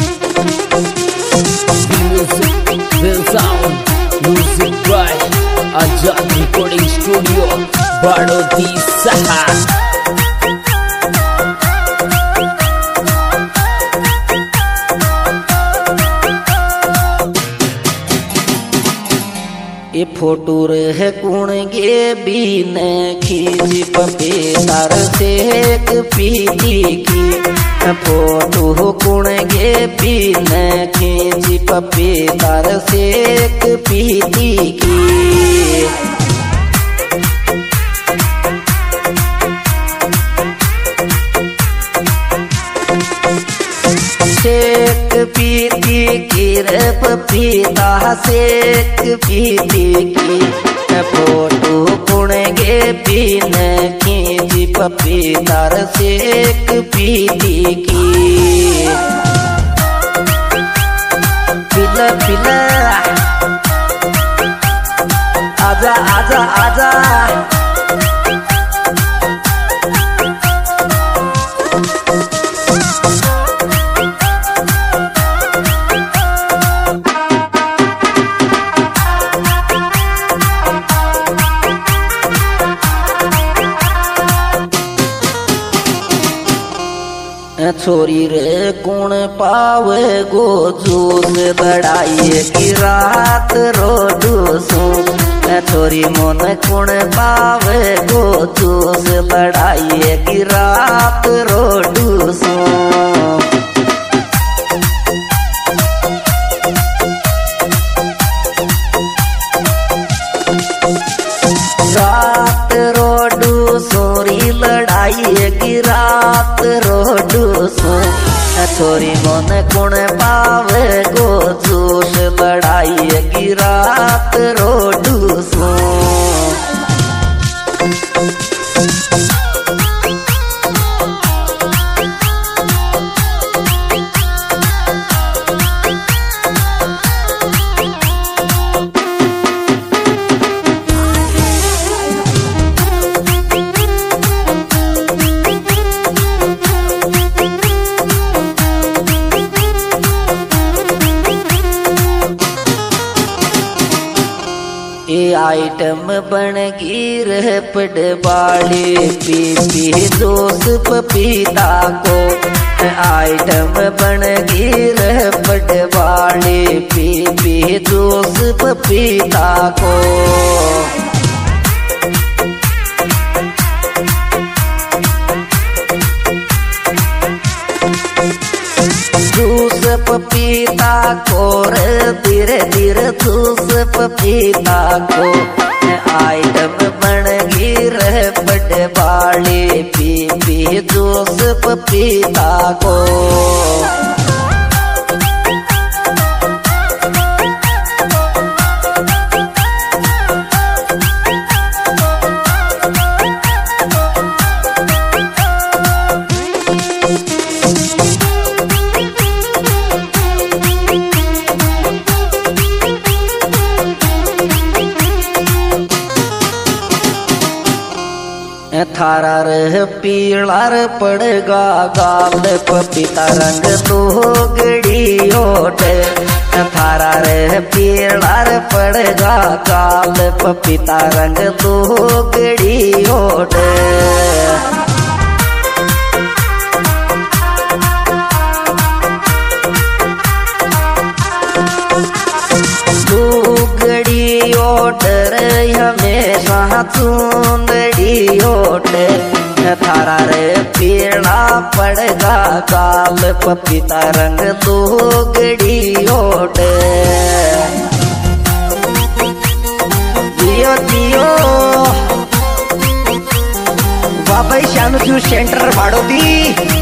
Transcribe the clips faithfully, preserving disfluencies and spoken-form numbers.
आजाद recording studio Barodi शहर। ये photo रह कुण गे बीन खींच पपे तार से एक पीती की फोटो कुण गे बीन खींच पपे तार से एक पीती की सेक पीती की रे पपीता सेक पीती की फोटो कुण गे बीन खींची पपीतार सेक पीती की पिला पिला आजा आजा आजा छोरी रे कुण पावे गो जूस बड़ाइए की रात रोडू सू छोरी मन कुण पावे गो जूस बड़ाइए की रात रोडू सू रात रोडू सोरी लड़ाई की रात रोडू सो छोरी मन कुण पावे गो जोश लड़ाई की रात रोडू सो ये आइटम बन गिर पड़वाड़ी पी पी दोस्त पपीता को आइटम बन गिर पड़वाड़ी पी पी दोस्त पपीता को जूस पपीता को धीरे धीरे जूस पपीता को आइटम बन गिर पड़वाड़ी पी पी जूस पपीता को थारा रह पीलार पड़ेगा गाल पपीता रंग तो गड़ी ओट थारा रह पीलार पड़ेगा गाल पपीता रंग तो गड़ी ओट गड़ी ओट हमेशा चूंदड़ी ओट थारा रे पीला पड़ेगा काल पपीता रंग दो गड़ी ओट दियो दियो बाबा शानू सेंटर बड़ौदी।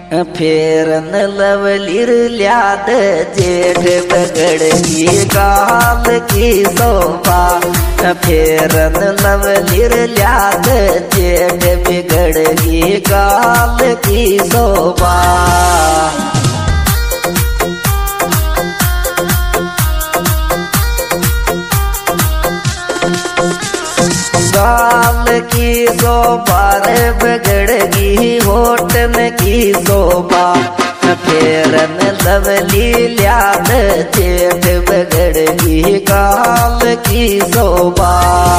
फेरन लवलीर ल्याद जेठ बगड़ की गाल की शोभा फेरन लवलीर ल्याद जेठ बिगड़ की गाल की शोभा गाल की शोभा रे बगड़गी होटन की शोभा फेरन लवली ल्याद जेठ बगड़गी गाल की शोभा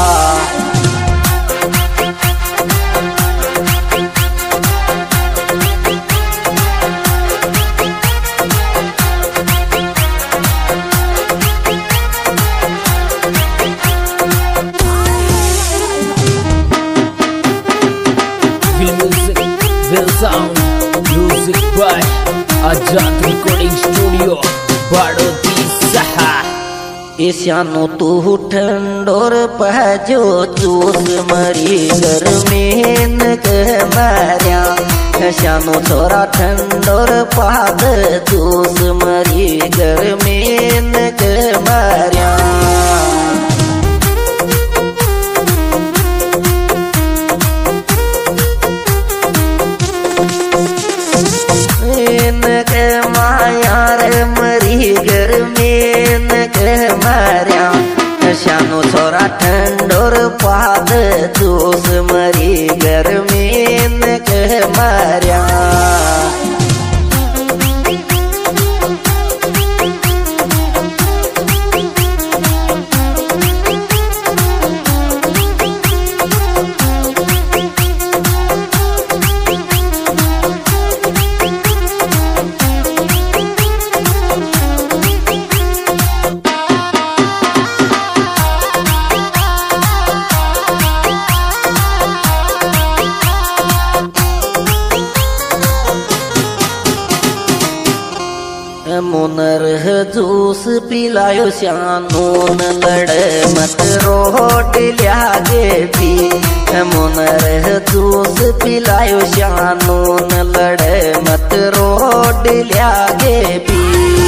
Sound music by Ajat Recording Studio Badothi Saha ईशानो तू ठंडोर पहजो चूस मरी गर्मीन के मारिया ईशानो छोरा ठंडोर पाद चूस मरी गर्मीन के मारिया के माया रे मरी गर्मीन के मारिया शानो छोरा ठंडोर पाद चूस मरी गर्मीन के मारिया मुनर जूस पिलायो शानून लड़े मत रोट ल्यागे भी मुनर जूस पिलायो शानून लड़े मत रोट ल्यागे भी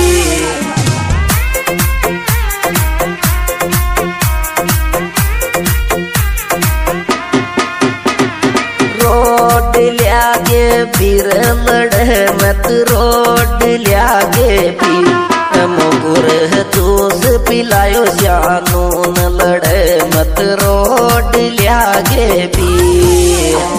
रोड ल्यागे फिर लड़े मत रोड ल्यागे फिर मुकुर जूस पिलायो शानून लड़े मत रोड ल्यागे फिर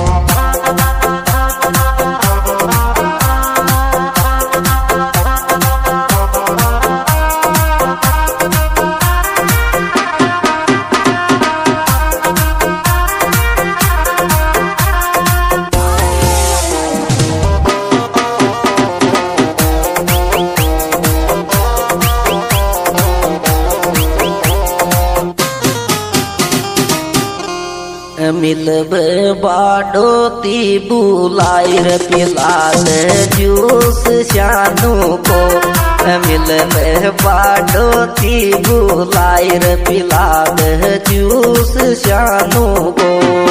मिलब बाडोती बुलाइर पिलाद जूस शानू को मिलब बाडोती बुलाइर पिलाद जूस शानू को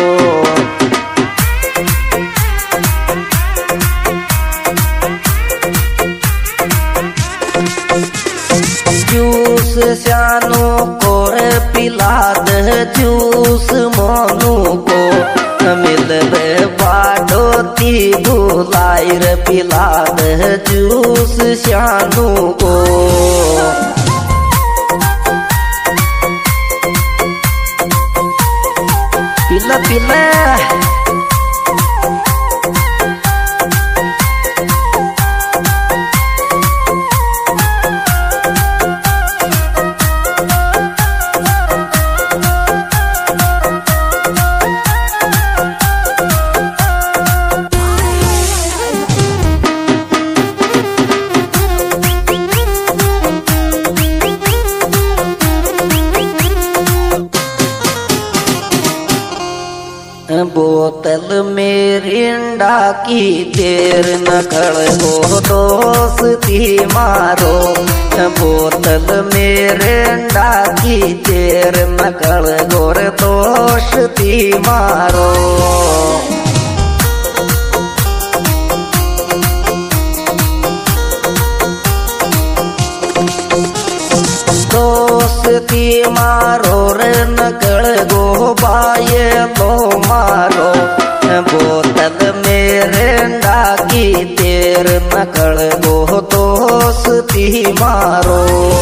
जूस शानू को पिलाद जूस मोनू को मिलब बाडोती बुलाइर पिलाद जूस शानू को पिला पिला बोतल में रिंडा की देर न खड़ो दोस्ती मारो बोतल में रिंडा की देर न खड़ो दोस्ती मारो की मारो रे नकल गो बाये तो मारो बोतल मेरे डाकी तेर नकल गो दोस्ती मारो।